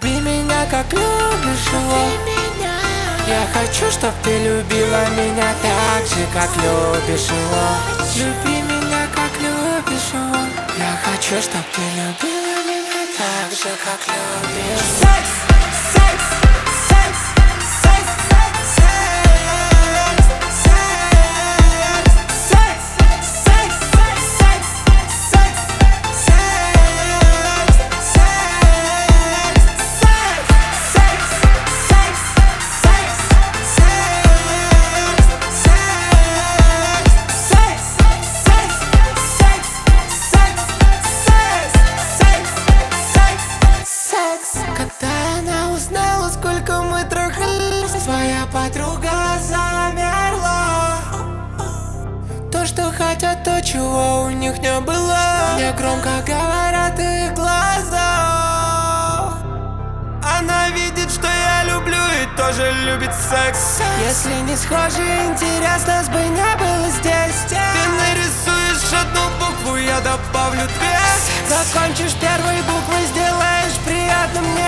Люби меня, как любишь его. Я хочу, чтоб ты любила меня так же, как любишь его. Люби меня, как любишь его. Я хочу, чтоб ты любила меня так же, как любишь. Секс, секс, секс, секс, секс, секс, секс, секс, секс, секс, Когда она узнала, сколько мы трахались, твоя подруга замерла. То, что хотят, то, чего у них не было. Мне громко говорят их глаза. Она видит, что я люблю и тоже любит секс. Если не схожи, интересно, бы не было здесь. Ты нарисуешь одну букву, я добавлю две. Закончишь первой буквой, сделаешь приятным мне.